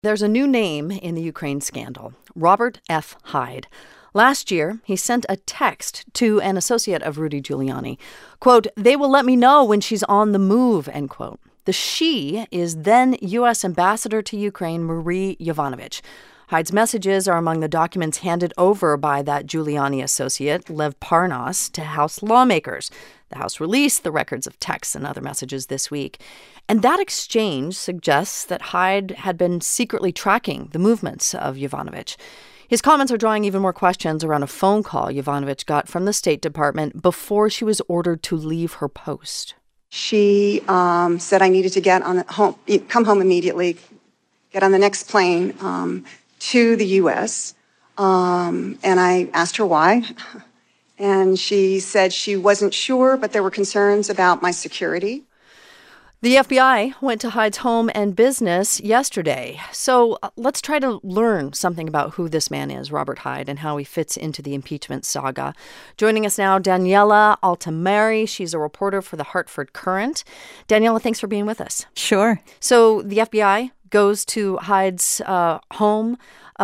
There's a new name in the Ukraine scandal, Robert F. Hyde. Last year, he sent a text to an associate of Rudy Giuliani. Quote, "They will let me know when she's on the move," end quote. The she is then U.S. Ambassador to Ukraine, Marie Yovanovitch. Hyde's messages are among the documents handed over by that Giuliani associate, Lev Parnas, to House lawmakers. The House released the records of texts and other messages this week. And that exchange suggests that Hyde had been secretly tracking the movements of Yovanovitch. His comments are drawing even more questions around a phone call Yovanovitch got from the State Department before she was ordered to leave her post. She said I needed to come home immediately, get on the next plane to the U.S., and I asked her why. And she said she wasn't sure, but there were concerns about my security. The FBI went to Hyde's home and business yesterday. So let's try to learn something about who this man is, Robert Hyde, and how he fits into the impeachment saga. Joining us now, Daniela Altimeri. She's a reporter for the Hartford Courant. Daniela, thanks for being with us. Sure. So the FBI goes to Hyde's home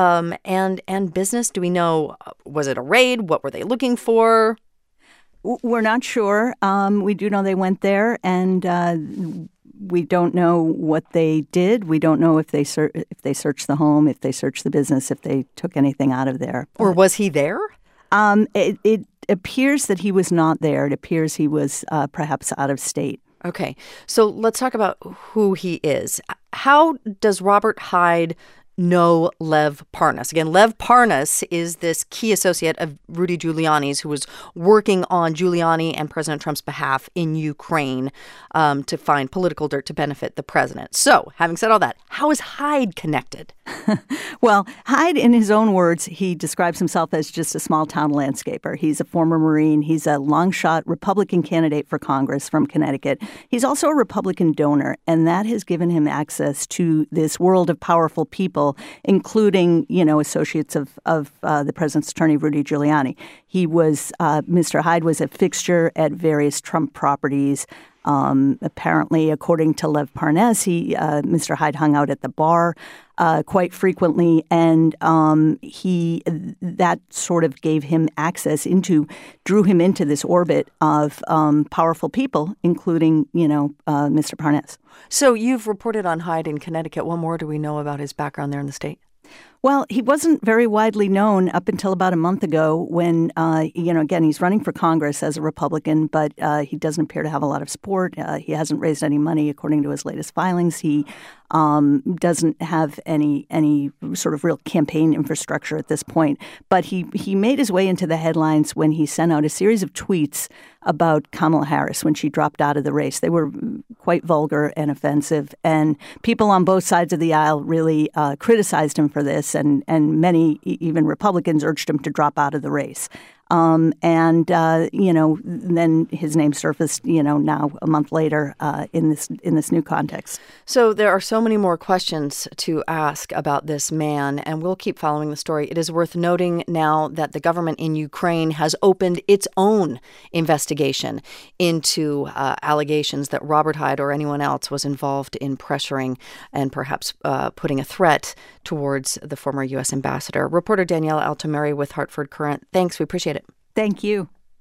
and business. Do we know, was it a raid? What were they looking for? We're not sure. We do know they went there, and we don't know what they did. We don't know if they searched the home, if they searched the business, if they took anything out of there. Or was he there? It appears that he was not there. It appears he was perhaps out of state. Okay. So let's talk about who he is. How does Robert Hyde know Lev Parnas? Again, Lev Parnas is this key associate of Rudy Giuliani's who was working on Giuliani and President Trump's behalf in Ukraine to find political dirt to benefit the president. So, having said all that, how is Hyde connected? Well, Hyde, in his own words, he describes himself as just a small-town landscaper. He's a former Marine. He's a long-shot Republican candidate for Congress from Connecticut. He's also a Republican donor, and that has given him access to this world of powerful people, including, associates of the president's attorney, Rudy Giuliani. Mr. Hyde was a fixture at various Trump properties. Apparently, according to Lev Parnas, Mr. Hyde hung out at the bar quite frequently, and that sort of gave him drew him into this orbit of powerful people, including, Mr. Parnas. So you've reported on Hyde in Connecticut. What more do we know about his background there in the state? Well, he wasn't very widely known up until about a month ago when, again, he's running for Congress as a Republican, but he doesn't appear to have a lot of support. He hasn't raised any money, according to his latest filings. He doesn't have any sort of real campaign infrastructure at this point. But he made his way into the headlines when he sent out a series of tweets about Kamala Harris when she dropped out of the race. They were quite vulgar and offensive, and people on both sides of the aisle really criticized him for this, and many, even Republicans, urged him to drop out of the race. Then his name surfaced, now a month later in this new context. So there are so many more questions to ask about this man, and we'll keep following the story. It is worth noting now that the government in Ukraine has opened its own investigation into allegations that Robert Hyde or anyone else was involved in pressuring and perhaps putting a threat towards the former U.S. ambassador. Reporter Daniela Altimeri with Hartford Courant. Thanks. We appreciate it. Thank you.